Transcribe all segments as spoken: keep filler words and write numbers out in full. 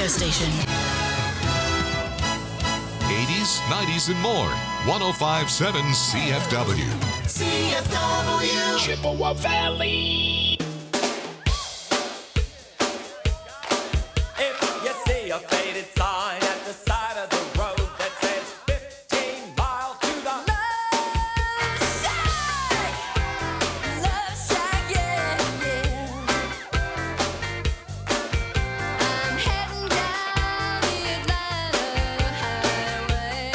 radio station. eighties, nineties, and more. one oh five point seven C F W. C F W. Chippewa Valley. If you see a faded sign at the side of the road that says fifteen miles to the Love Shack, Love Shack, yeah, yeah. I'm heading down the Atlanta highway,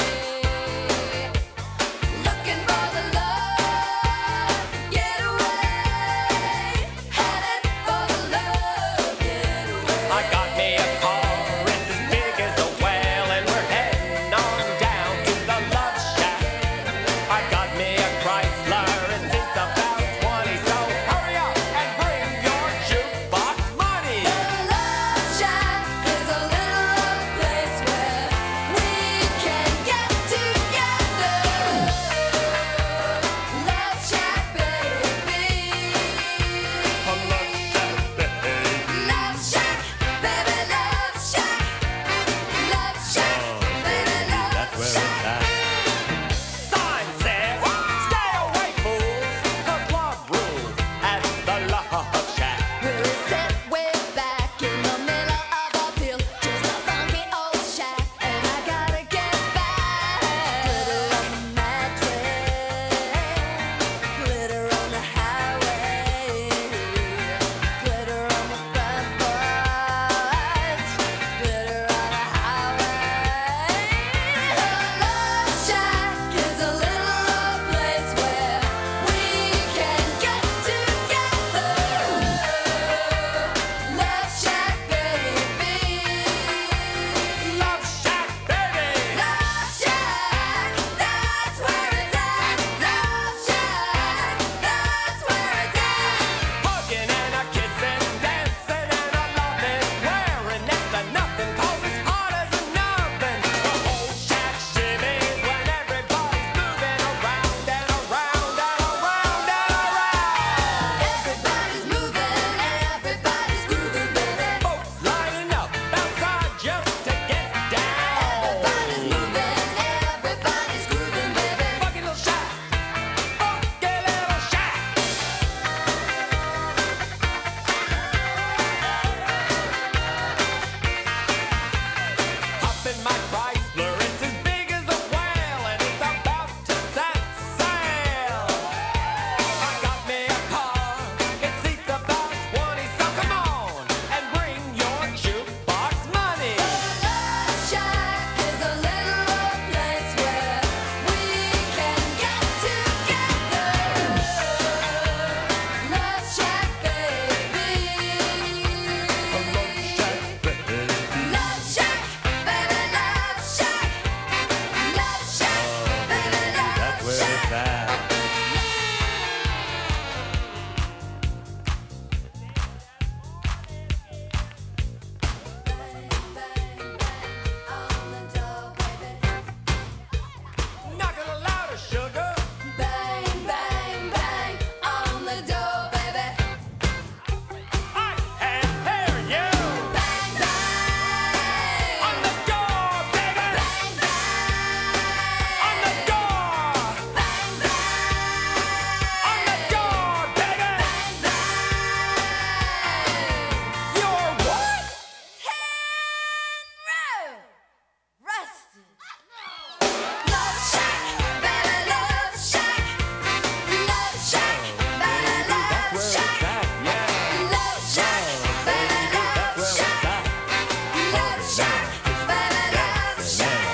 looking for the love getaway, headed for the love getaway. I got me a car, it's as big as a whale, and we're heading on down to the Love Shack. I got me a Chrysler, and it's about twenty, so hurry up and bring your jukebox money. The Love Shack is a little old place where we can get together. Love Shack, baby. Love Shack, baby, Love Shack. Love Shack, baby, Love Shack. Sign says, stay away, fools, 'cause love rules at the Love Shack. We're set way back in the middle of a field, just a funky old shack, and I gotta get back. Glitter on the mattress, glitter on the highway, glitter on the front porch, glitter on the highway. The Love Shack is a little old place where we can get together. Love Shack, baby. Love Shack, baby. Love Shack, that's where it's at. Love Shack, that's where it's at. Hugging and a kissing, dancing and a loving, wearing next to nothing 'cause it's hot as an oven. The whole shack shimmies when everybody's moving around and around and around and around. Everybody's moving, everybody's grooving, baby. Folks lining up outside just to get down. Everybody's moving, everybody's grooving, baby. Funky little shack, funky little shack. Hop in my Chrysler, it's as big as a whale, and it's about to set sail. I got me a car, it seats about twenty, so come on and bring your jukebox money. Love Shack is a little old place where we can get together. Love Shack, baby. Love Shack, baby, Love Shack. Love Shack, baby, Love Shack. Bang, bang, bang on the door, baby. Knock it louder, sugar. Bang, bang, bang on the door, baby. I can hear you. Bang, bang On the door, baby. bang, bang On the door. bang, bang On the door, baby. bang, bang. You're what? Row, rusted. Love Shack, baby, Love Shack. Love Shack, baby, Love Shack. Love Shack, baby, Love Shack. Love Shack, baby, Love Shack.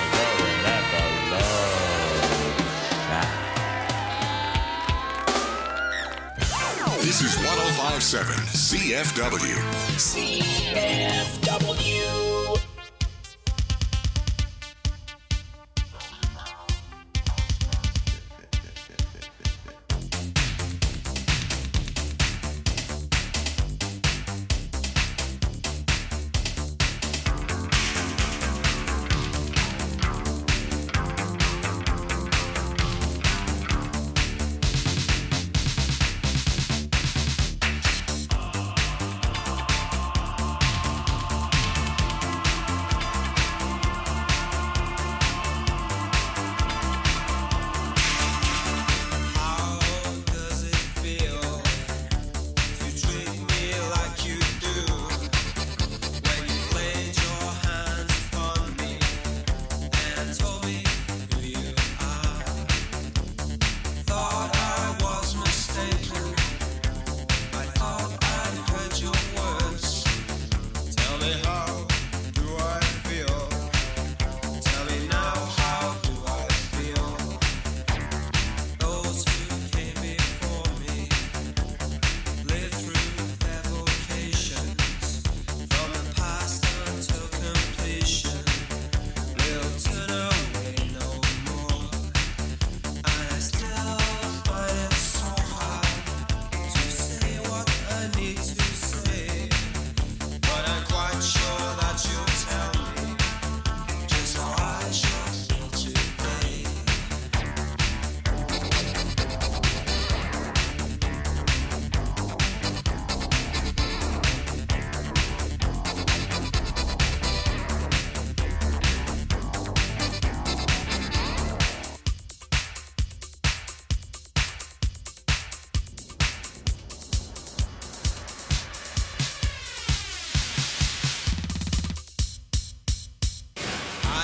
This is one oh five point seven C F W. C F W.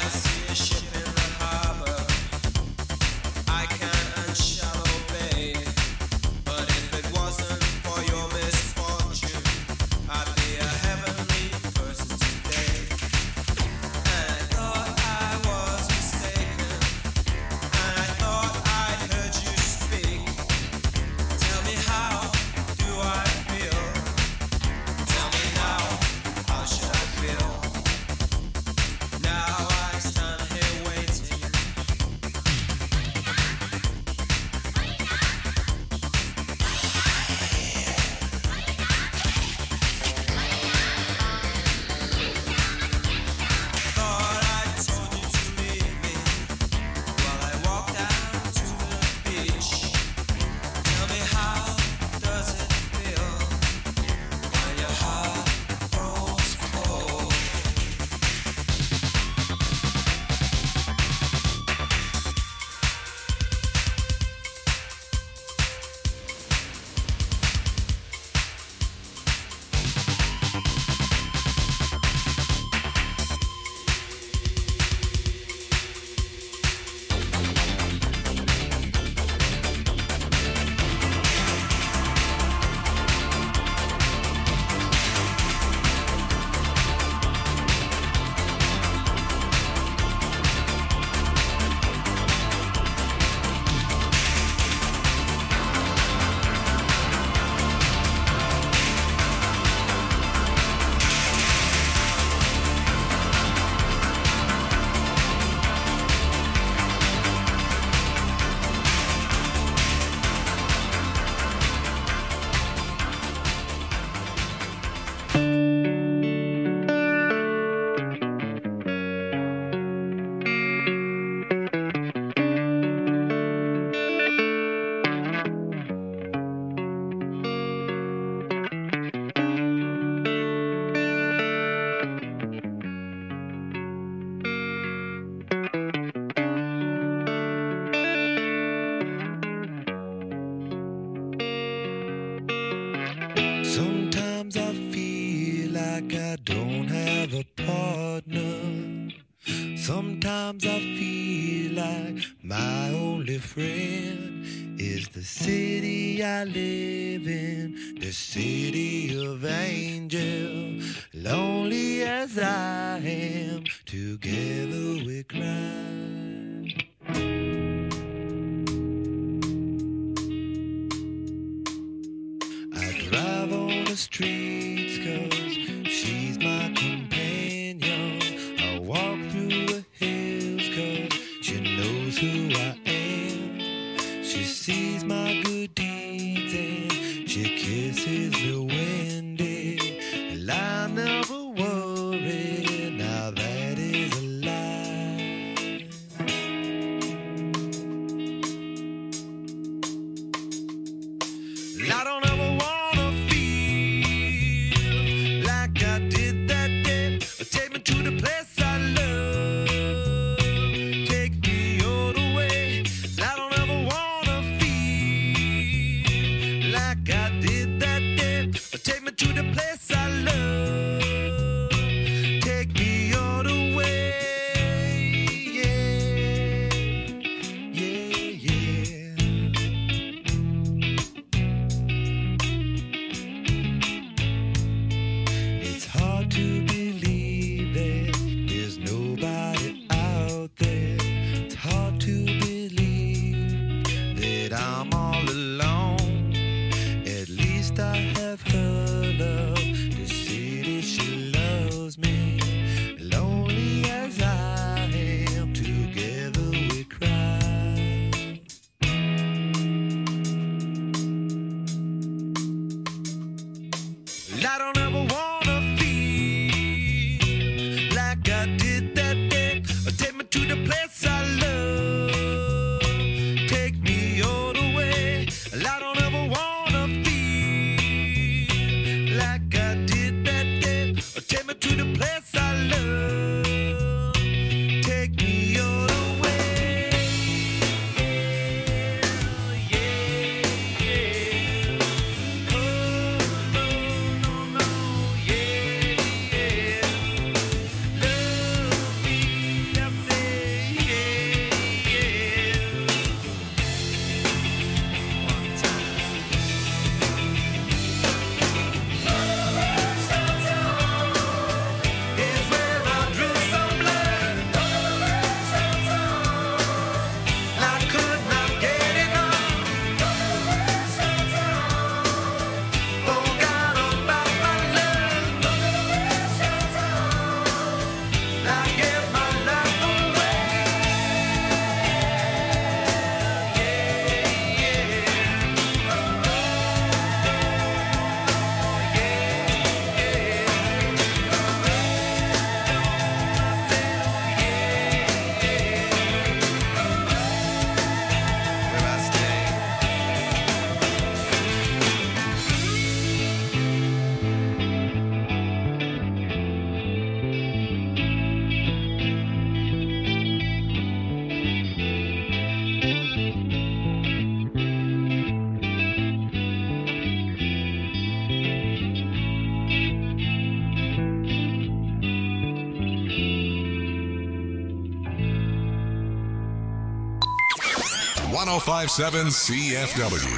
Sometimes I feel like my only friend is the city I live in, the city of angels. Lonely as I am, together we cry. I drive on the streets 'cause she's my companion. I walk through the hills 'cause she knows who I am. She sees my good deeds and she kisses me windy. And I never worry, now that is a lie. one oh five point seven C F W.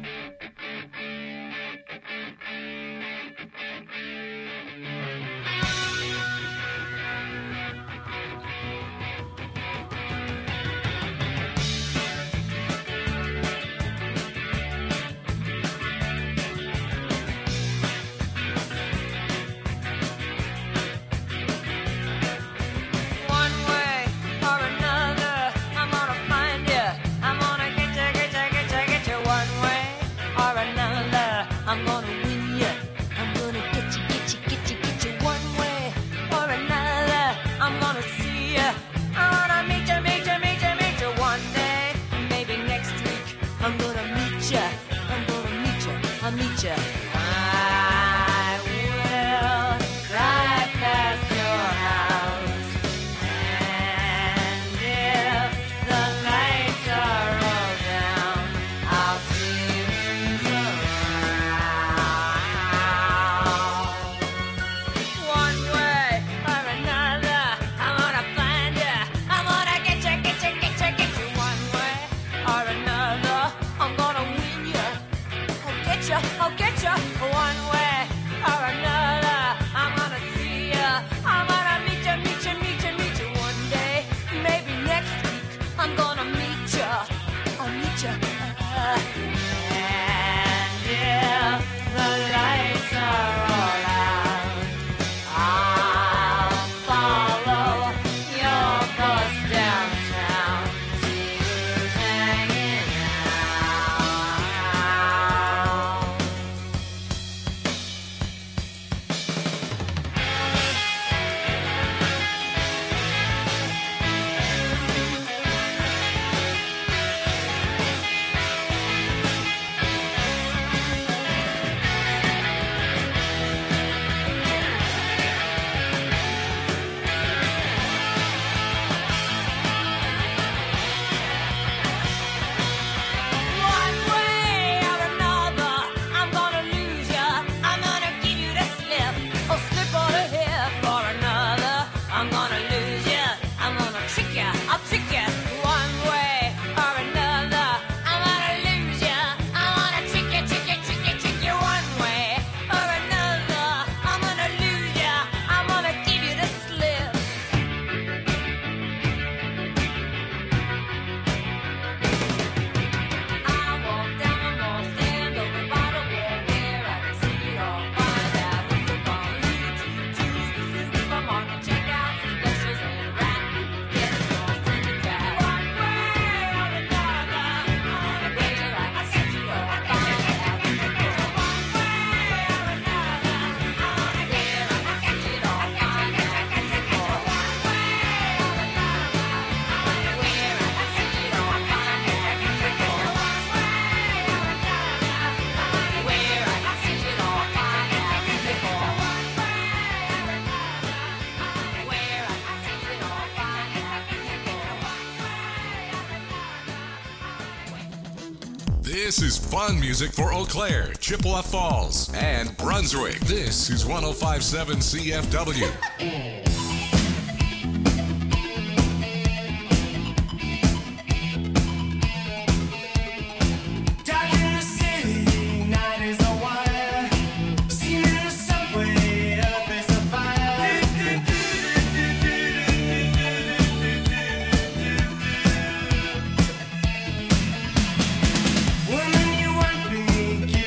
This is fun music for Eau Claire, Chippewa Falls, and Brunswick. This is one oh five point seven C F W.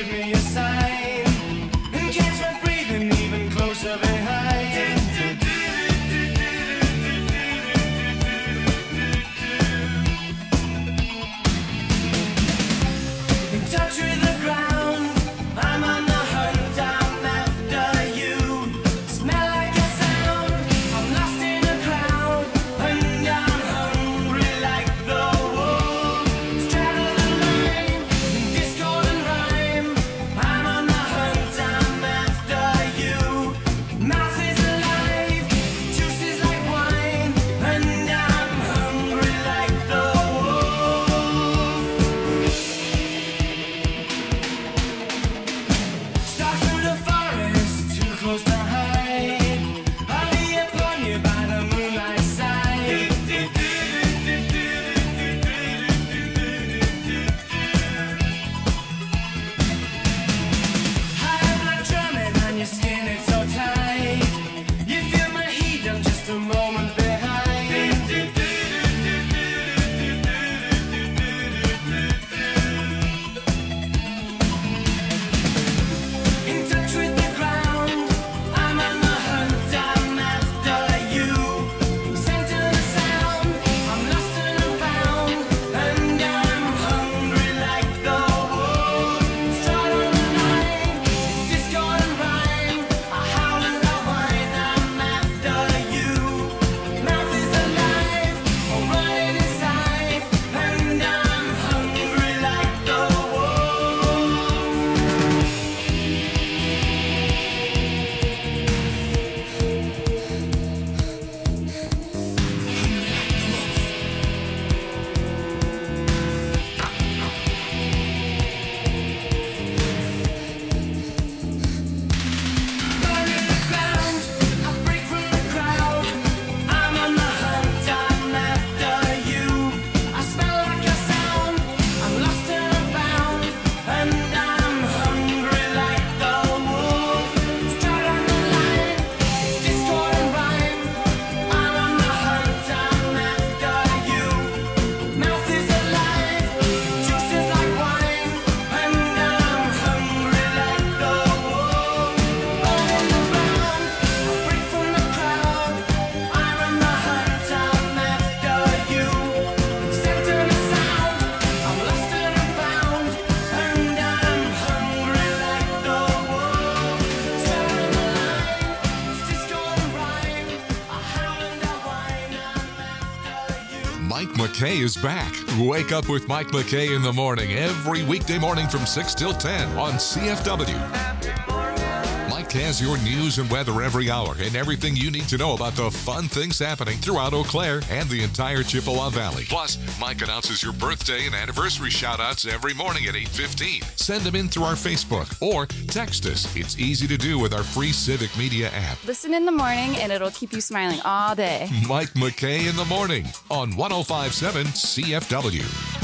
Breathing even closer behind. Mike McKay is back. Wake up with Mike McKay in the morning every weekday morning from six till ten on C F W. Mike has your news and weather every hour and everything you need to know about the fun things happening throughout Eau Claire and the entire Chippewa Valley. Plus, Mike announces your birthday and anniversary shout-outs every morning at eight fifteen. Send them in through our Facebook or text us. It's easy to do with our free Civic Media app. Listen in the morning and it'll keep you smiling all day. Mike McKay in the morning on one oh five point seven C F W.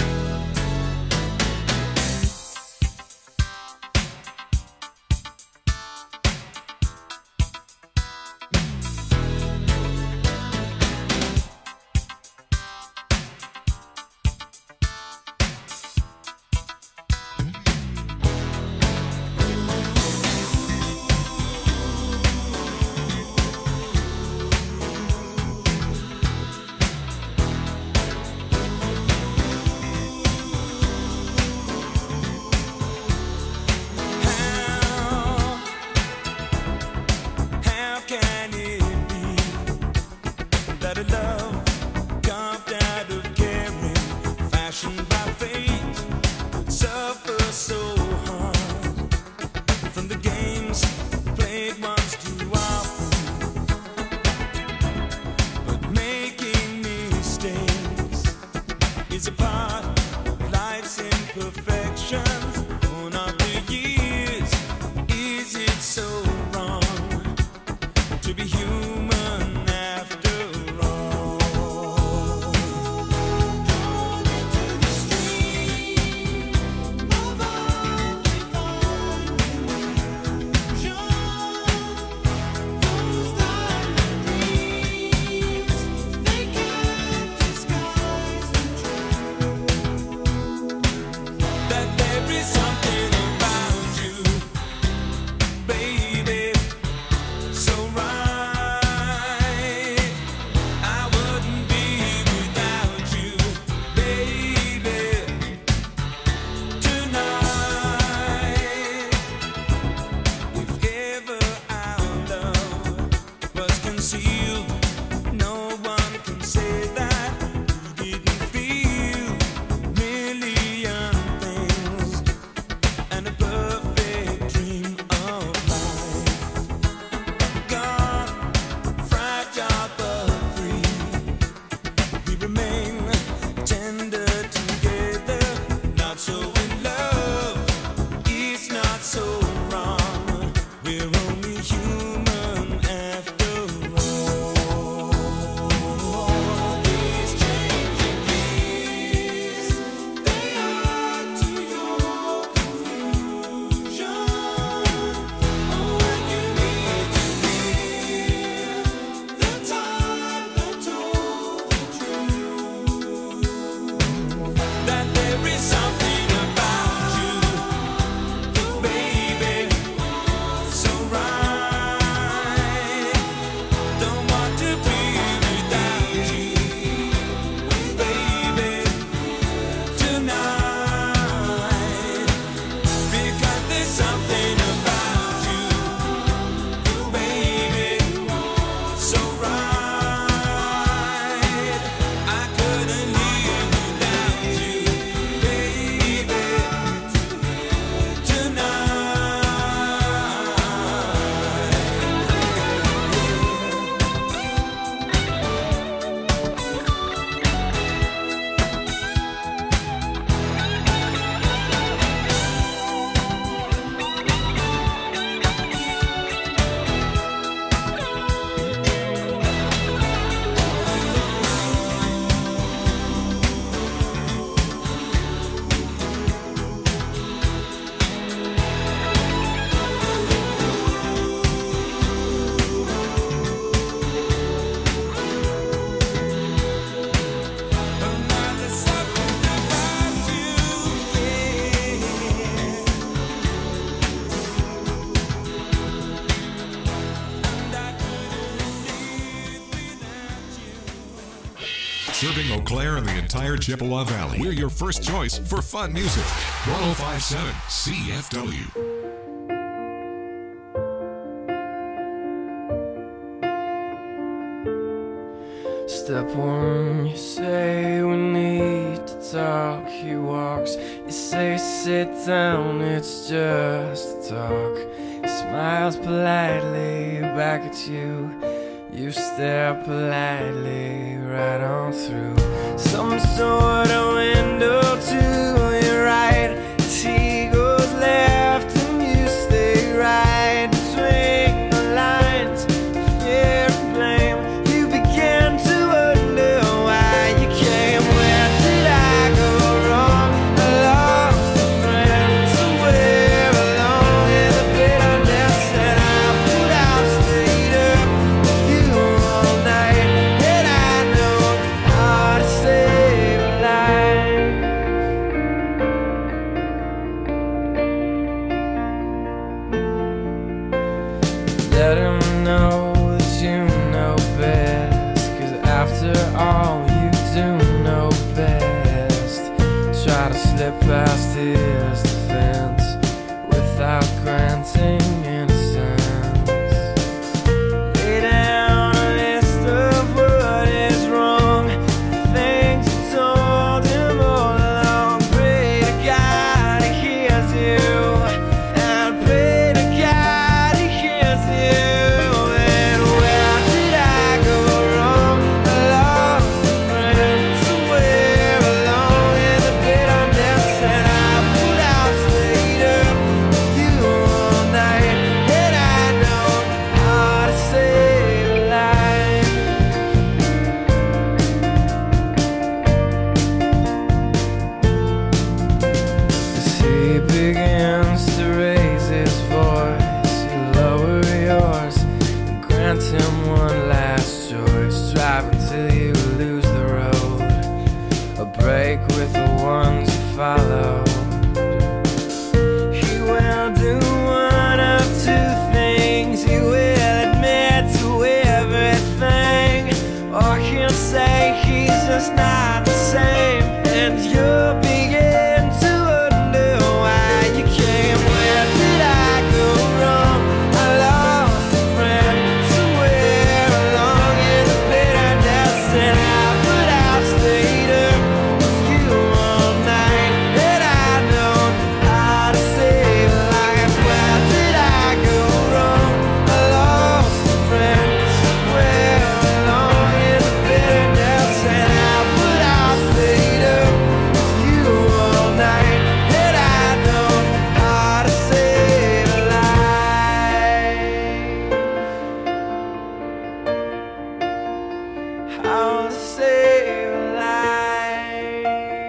Serving Eau Claire and the entire Chippewa Valley. We're your first choice for fun music. one oh five point seven C F W. Step one, you say we need to talk. He walks, you say sit down, it's just a talk. He smiles politely back at you. You stare politely right on through some sort of window to your right. As he goes left and you stay right between the lines of fear and blame. You begin to wonder why you came. Where did I go wrong? I lost a friend somewhere along in the bitterness, and I put out stayed up with you all night. And I know how to save a life. Let him know that you know best, 'cause after all you do know best. Try to slip past his defense without granting innocence. Lay down a list of what is wrong, the things you told him all along. Pray to God he hears you, and pray to God he hears you. And where did I go wrong? I lost a friend somewhere along in the bitterness, and I put out stayed up with you all night. And I know how to save a life. As he begins to raise his voice, you lower yours and grant him one last choice. Drive until you lose the road, a break with the ones you follow. He will do one of two things. He will admit to everything, or he'll say he's just not the same. And you'll begin to wonder why you came. Where did I go wrong? I lost a friend somewhere along in the bitterness, and I put out stayed up with you all night. And I know how to save a life. Where did I go wrong? I lost a friend somewhere along in the bitterness, and I put out stayed up with you all night. And I know how to save a life. How to save a life.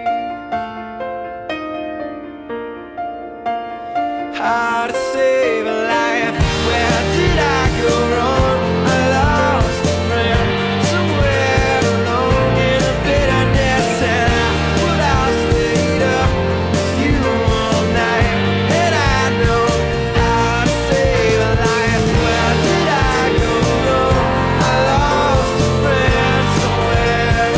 How to save a life. Where did I go wrong? I lost a friend somewhere along in the bitterness, and I put out stayed up with you all night. And I know how to save a life. Where did I go wrong? I lost a friend somewhere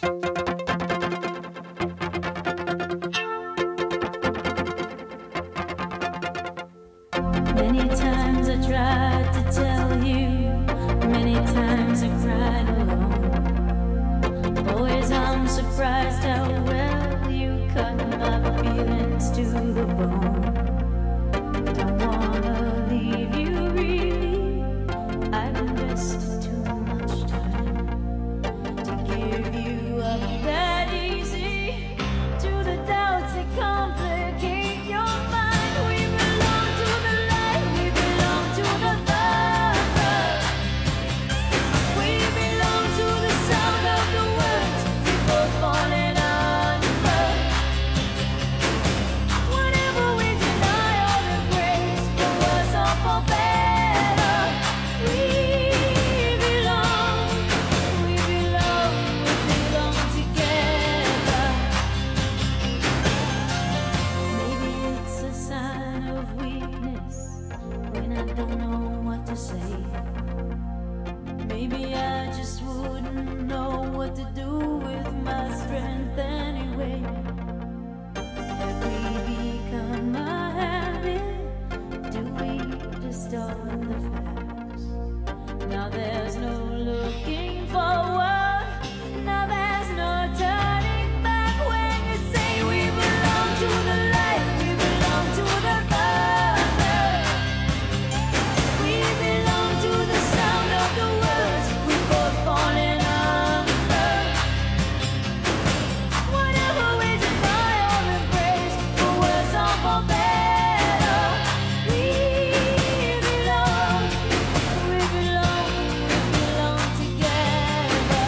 Many times I tried to tell you, many times I cried alone. Always I'm surprised how well you cut my feelings to the bone. Don't wanna leave you really, I've invested too much time to give you up that easy to the doubts that complicate your mind. We belong to the light, we belong to the thunder. We belong to the sound of the words we both falling under. Whatever we deny or embrace, for worse or for better, we belong, we belong, we belong together. Maybe it's a sign of weakness when I don't know what to say. Maybe I just wouldn't know what to do with my strength anyway. Have we become a habit? Do we distort the facts? Now there's no looking forward. Now there's no turning back when you say we belong to the light, we belong to the thunder. We belong to the sound of the words we both falling under. Whatever we deny or embrace, for worse or for better, we belong, we belong, we belong together.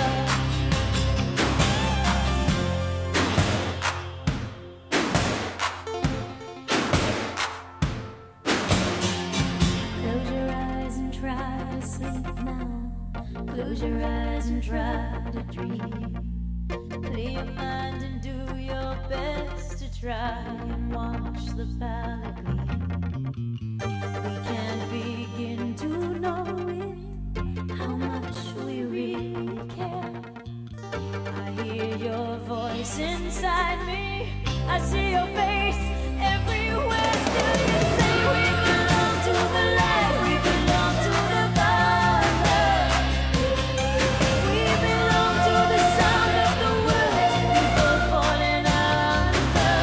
Close your eyes and try to sleep now. Close your eyes and try to dream. Clear your mind and do your best to try and watch the palette gleam. We can't begin to know it, how much we really care. I hear your voice inside me, I see your face everywhere. Still you say we belong to the light, we belong to the thunder. We belong to the sound of the words we both falling under.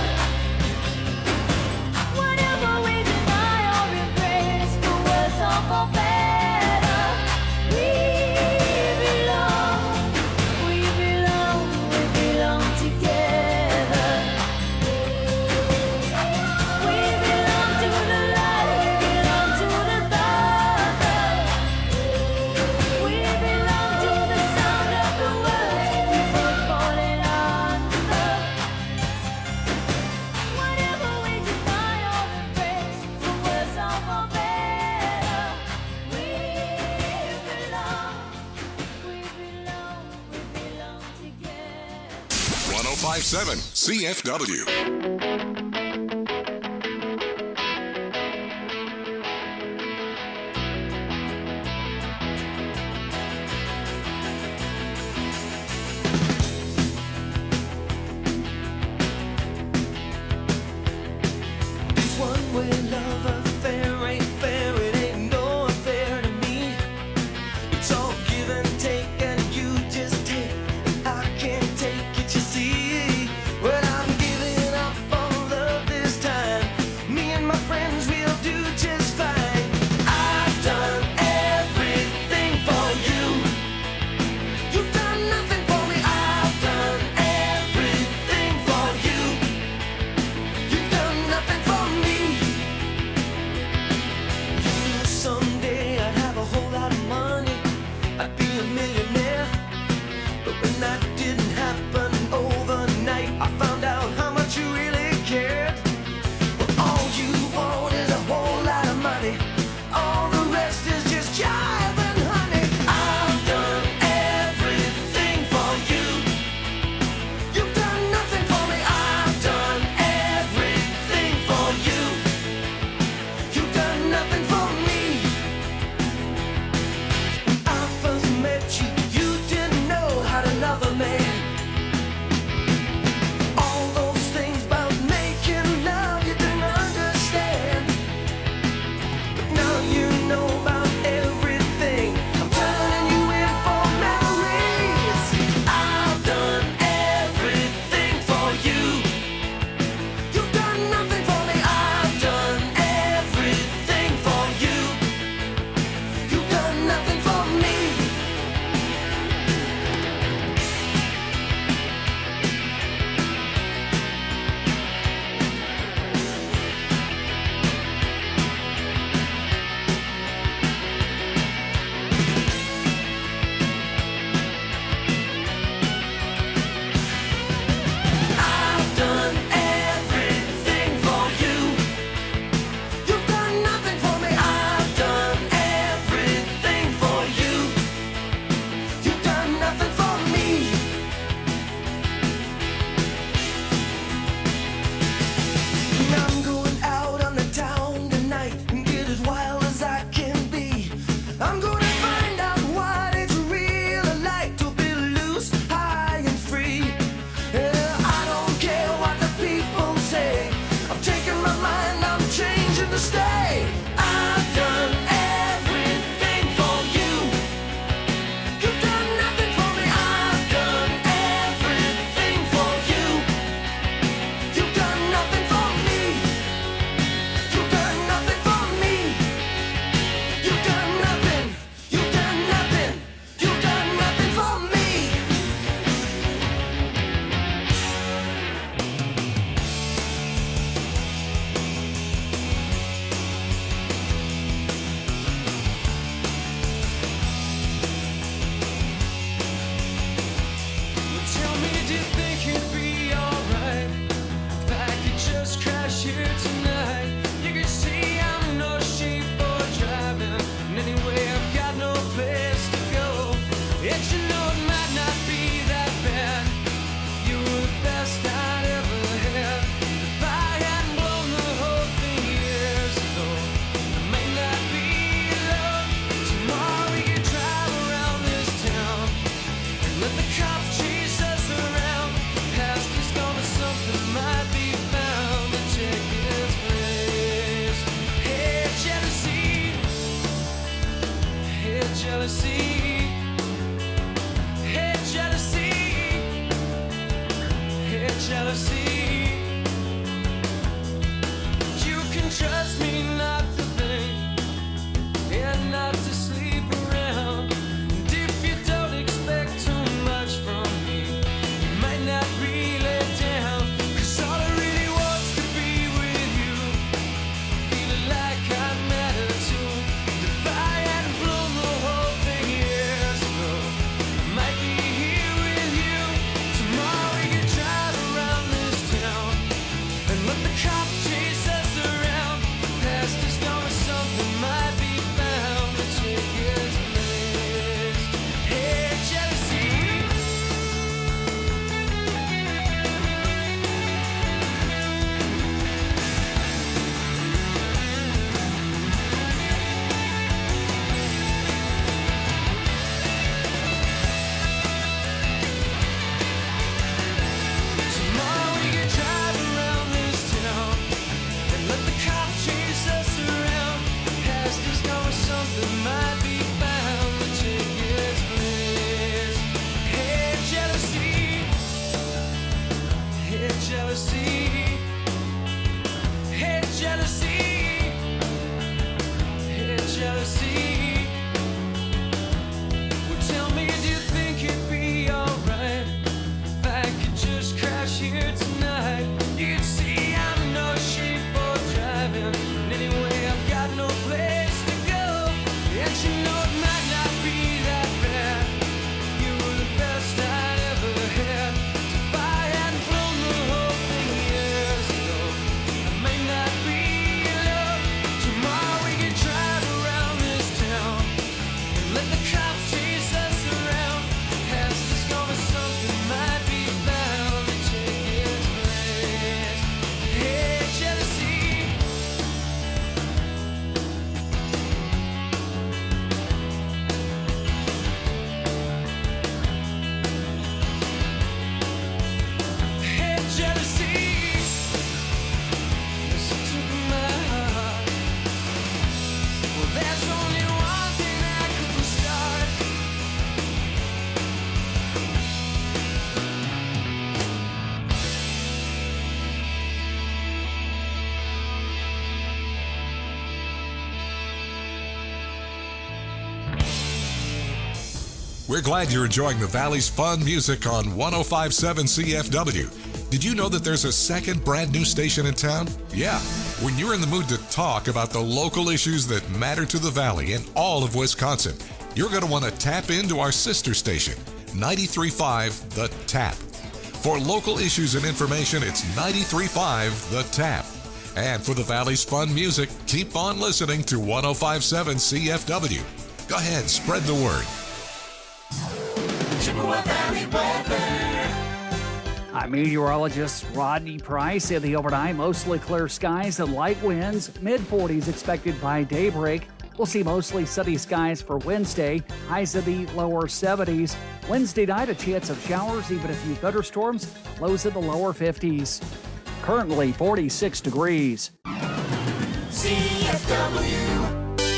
Whatever we deny or embrace, for worse or for better, we belong, we belong, we belong together. We belong to the light, we belong to the thunder. We belong to the sound of the words we both falling under. Whatever we deny or embrace, for worse or for better, we belong, we belong, we belong together. one oh five point seven C F W. This one-way love affair ain't fair, it ain't no affair to me. It's all give and take, and you just take, and I can't take it, you see. Well, I'm giving up Tell me, do you think it'd be alright if I could just crash here tonight? You can see I'm no sheep for driving, and anyway I've got no place to go. Yet you know it might not be that bad. You were the best I'd ever had. If I hadn't blown the whole thing years ago, it may not be love. Tomorrow we can drive around this town and let the cops chase us around. Past is gone, but something might be found to take its place. Hey, jealousy. Hey, jealousy. Hey, jealousy. Hey, jealousy. You can trust me not to think and not to sleep around. And if you don't expect too much from me, you might not really down. Cause all I really want's to be with you, feeling like I matter too. If I hadn't blown the whole thing years ago, I might be here with you. Tomorrow we can drive around this town and let the cops chase us around. Past is gone, but something might be found to take its place. Hey, jealousy. Tomorrow we can drive around this town and let the cops chase us around. Past is gone, but something might be found to take its place. Hey, jealousy. Hey, jealousy. Hey, jealousy. Hey, jealousy. Well, tell me, do you think it'd be alright if I could just crash here tonight? You can see I'm no sheep for driving, and anyway I've got no place to go. And you know it might not be that bad. You were the best I'd ever had. If I hadn't blown the whole thing years ago, I may not be love. Tomorrow we can drive around this town and let the cops chase us around. Past is gone, but something might be found to take its place. Hey, jealousy. Hey, jealousy. Listen to my heart. Well, there's only one thing I could start. We're glad you're enjoying the Valley's fun music on one oh five point seven C F W. Did you know that there's a second brand new station in town? Yeah. When you're in the mood to talk about the local issues that matter to the Valley and all of Wisconsin, you're going to want to tap into our sister station, ninety-three point five The Tap. For local issues and information, it's ninety-three point five The Tap. And for the Valley's fun music, keep on listening to one oh five point seven C F W. Go ahead, spread the word. Chippewa Valley weather. I'm meteorologist Rodney Price. In the overnight, mostly clear skies and light winds. mid forties expected by daybreak. We'll see mostly sunny skies for Wednesday. Highs in the lower seventies. Wednesday night, a chance of showers, even a few thunderstorms. Lows in the lower fifties. Currently forty-six degrees. C F W.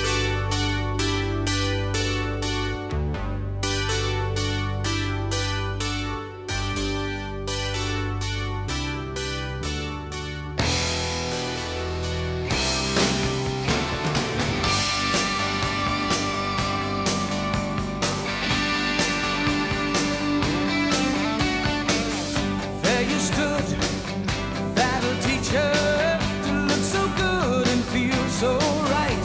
There you stood, that'll teach her to look so good and feel so right.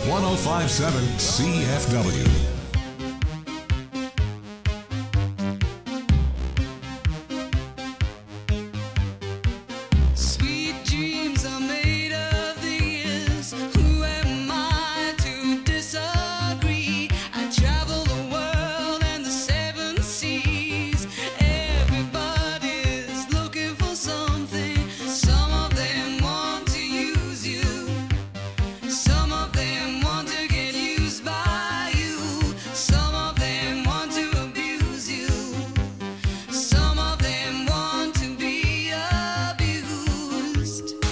one oh five point seven C F W. Sweet dreams are made of these. Who am I to disagree? I travel the world and the seven seas. Everybody's looking for something. Some of them want to use you. Some of them want to get used by you. Some of them want to abuse you. Some of them want to be abused.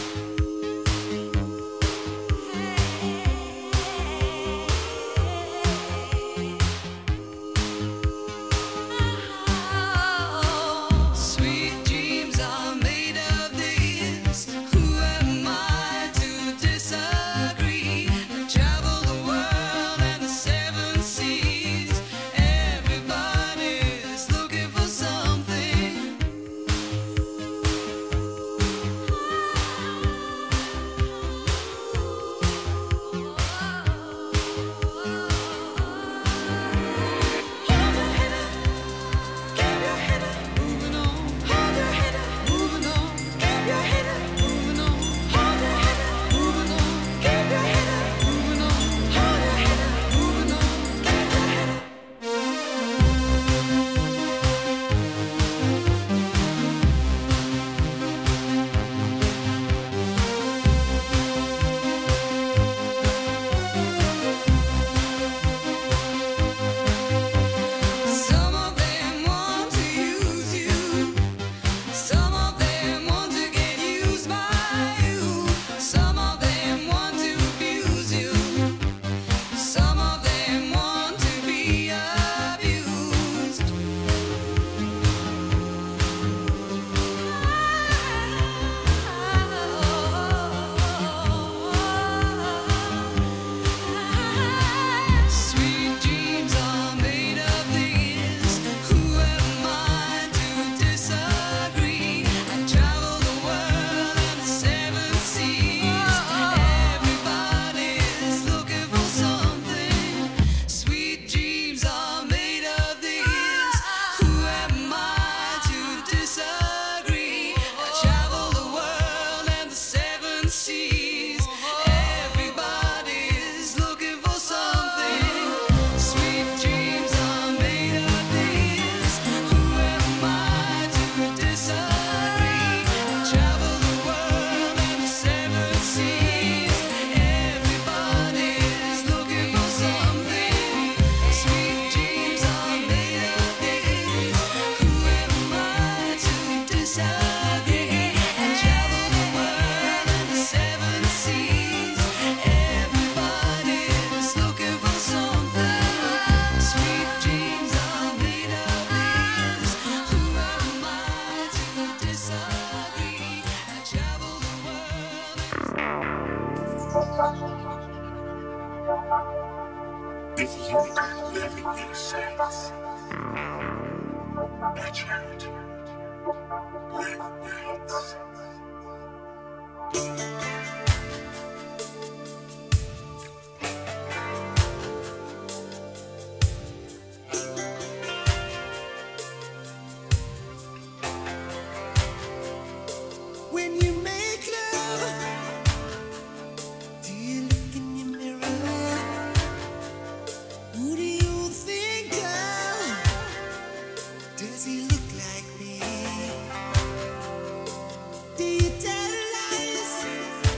Sweet dreams are made of this. Who am I to disagree? I travel the world and the seven seas. Everybody's looking for something. Hold your head up, keep your head up, moving on. Hold your head up, moving on. Keep your head up, moving on. Hold your head up, moving on. Keep your head up, moving on. Hold your head up, moving on. Keep your head up. Some of them want to use you. Some of them want to get used by you. Some of them want to abuse you. Some of them want to be abused. Sweet dreams are made of these. Who am I to disagree? I travel the world and the seven seas. Everybody's looking for something. Sweet dreams are made of these. Who am I to disagree? I travel the world and the seven seas. Everybody's looking for something. Sweet dreams are made of these. Who am I to disagree? I travel the world and the seven seas. Everybody's looking for something. Sweet dreams are made of these. Who am I to disagree? I travel the world and the seven seas. Everybody's looking for something. Sweet dreams are made of these. Who am I to disagree? I travel the world. If you could live in your sense, watch out. Live nights. When you make love, do you look in your mirror? Who do you think of? Does he look like me? Do you tell lies?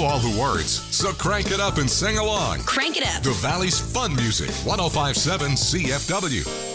know all the words, so crank it up and sing along. Crank it up. The Valley's fun music, one oh five point seven C F W.